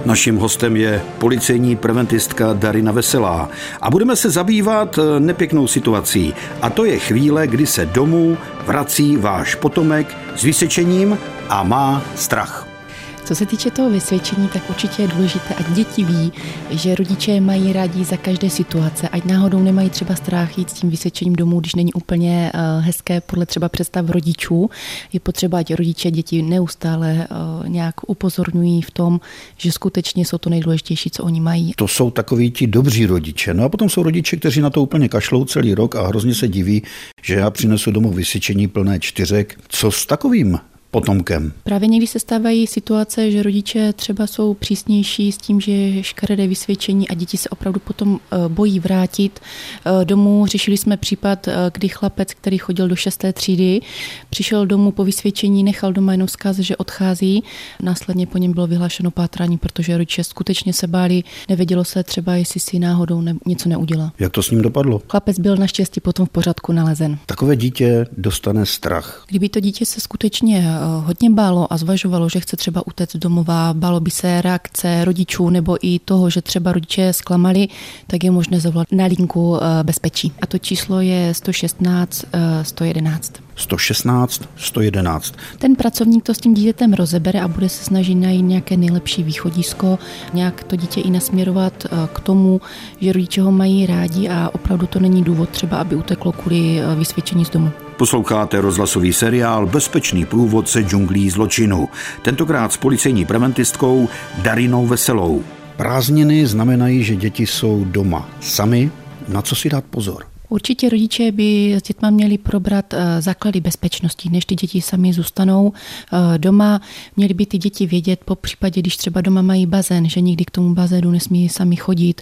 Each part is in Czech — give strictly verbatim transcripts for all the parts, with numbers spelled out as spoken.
Naším hostem je policejní preventistka Darina Veselá a budeme se zabývat nepěknou situací. A to je chvíle, kdy se domů vrací váš potomek s vysvědčením a má strach. Co se týče toho vysvědčení, tak určitě je důležité, ať děti ví, že rodiče mají rádi za každé situace, ať náhodou nemají třeba strach jít s tím vysvědčením domů, když není úplně hezké podle třeba představ rodičů. Je potřeba, ať rodiče děti neustále nějak upozorňují v tom, že skutečně jsou to nejdůležitější, co oni mají. To jsou takoví ti dobří rodiče. No a potom jsou rodiče, kteří na to úplně kašlou celý rok a hrozně se diví, že já přinesu domů vysvědčení plné čtyřek. Co s takovým potomkem? Právě někdy se stávají situace, že rodiče třeba jsou přísnější s tím, že je škaredé vysvědčení a děti se opravdu potom bojí vrátit domů. Řešili jsme případ, kdy chlapec, který chodil do šesté třídy, přišel domů po vysvědčení, nechal doma jenom vzkaz, že odchází. Následně po něm bylo vyhlášeno pátrání, protože rodiče skutečně se báli, nevědělo se třeba, jestli si náhodou ne, něco neudělá. Jak to s ním dopadlo? Chlapec byl naštěstí potom v pořádku nalezen. Takové dítě dostane strach. Kdyby to dítě se skutečně hodně bálo a zvažovalo, že chce třeba utéct domova, bálo by se reakce rodičů nebo i toho, že třeba rodiče zklamali, tak je možné zavolat na linku bezpečí. A to číslo je sto šestnáct sto jedenáct. sto šestnáct sto jedenáct. Ten pracovník to s tím dítětem rozebere a bude se snažit najít nějaké nejlepší východisko, nějak to dítě i nasměrovat k tomu, že rodiče ho mají rádi a opravdu to není důvod třeba, aby uteklo kvůli vysvědčení z domu. Posloucháte rozhlasový seriál Bezpečný průvodce džunglí zločinu. Tentokrát s policejní preventistkou Darinou Veselou. Prázdniny znamenají, že děti jsou doma sami. Na co si dát pozor? Určitě rodiče by s dětmi měli probrat základy bezpečnosti, než ty děti sami zůstanou doma. Měli by ty děti vědět, po případě, když třeba doma mají bazén, že nikdy k tomu bazénu nesmí sami chodit,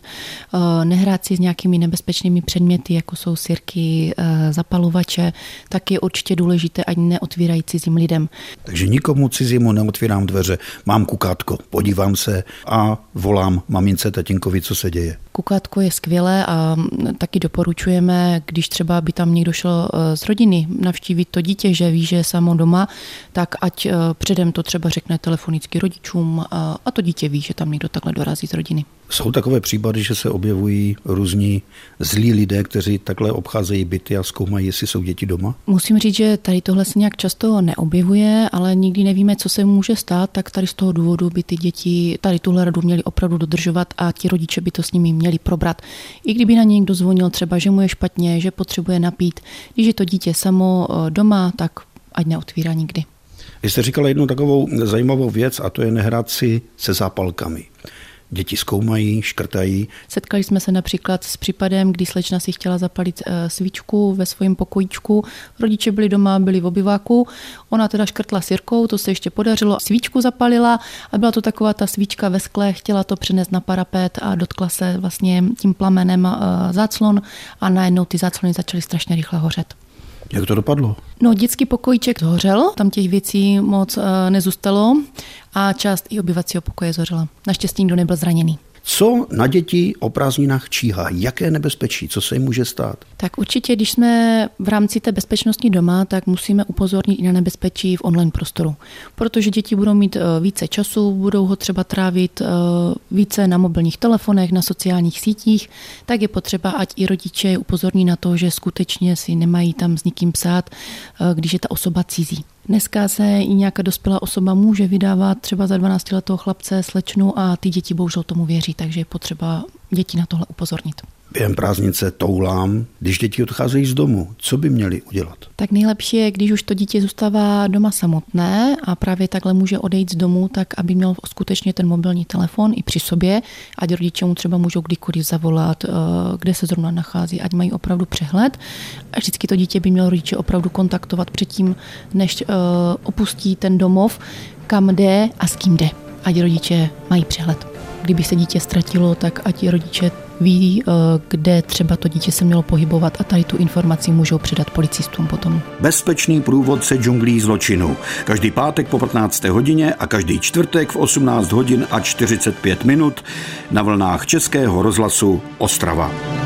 nehrát si s nějakými nebezpečnými předměty, jako jsou sirky, zapalovače, tak je určitě důležité, ať neotvírají cizím lidem. Takže nikomu cizímu neotvírám dveře, mám kukátko, podívám se a volám mamince, tatínkovi, co se děje. Kukátko je skvělé a taky doporučujeme, když třeba by tam někdo šel z rodiny navštívit to dítě, že ví, že je samo doma, tak ať předem to třeba řekne telefonicky rodičům a to dítě ví, že tam někdo takhle dorazí z rodiny. Jsou takové případy, že se objevují různí zlí lidé, kteří takhle obcházejí byty a zkoumají, jestli jsou děti doma? Musím říct, že tady tohle se nějak často neobjevuje, ale nikdy nevíme, co se může stát, tak tady z toho důvodu by ty děti tady tuhle radu měli opravdu dodržovat a ti rodiče by to s nimi měli probrat. I kdyby na někdo zvonil třeba, že mu je špatně, že potřebuje napít, když je to dítě samo doma, tak ať neotvírá nikdy. Vy jste říkala jednu takovou zajímavou věc a to je nehrát si se zápalkami. Děti zkoumají, škrtají. Setkali jsme se například s případem, kdy slečna si chtěla zapalit svíčku ve svém pokojíčku. Rodiče byli doma, byli v obyváku. Ona teda škrtla sirkou, to se ještě podařilo. Svíčku zapalila a byla to taková ta svíčka ve skle, chtěla to přenést na parapet a dotkla se vlastně tím plamenem záclon a najednou ty záclony začaly strašně rychle hořet. Jak to dopadlo? No, dětský pokojíček zhořel, tam těch věcí moc nezůstalo a část i obyvacího pokoje zhořela. Naštěstí nikdo nebyl zraněný. Co na děti o prázdninách číhá? Jaké nebezpečí? Co se jim může stát? Tak určitě, když jsme v rámci té bezpečnosti doma, tak musíme upozornit i na nebezpečí v online prostoru. Protože děti budou mít více času, budou ho třeba trávit více na mobilních telefonech, na sociálních sítích, tak je potřeba, ať i rodiče upozorní na to, že skutečně si nemají tam s nikým psát, když je ta osoba cizí. Dneska se i nějaká dospělá osoba může vydávat třeba za dvanáctiletého chlapce, slečnu a ty děti bohužel tomu věří, takže je potřeba děti na tohle upozornit. Během prázdnice toulám, když děti odcházejí z domu, co by měli udělat? Tak nejlepší je, když už to dítě zůstává doma samotné a právě takhle může odejít z domu, tak aby měl skutečně ten mobilní telefon i při sobě, ať rodiče mu třeba můžou kdykoliv zavolat, kde se zrovna nachází, ať mají opravdu přehled. A vždycky to dítě by mělo rodiče opravdu kontaktovat předtím, než opustí ten domov, kam jde a s kým jde. Ať rodiče mají přehled. Kdyby se dítě ztratilo, tak ať rodiče ví, kde třeba to dítě se mělo pohybovat a tady tu informaci můžou předat policistům potom. Bezpečný průvodce džunglí zločinu. Každý pátek po patnácté hodině a každý čtvrtek v osmnáct hodin a čtyřicet pět minut na vlnách Českého rozhlasu Ostrava.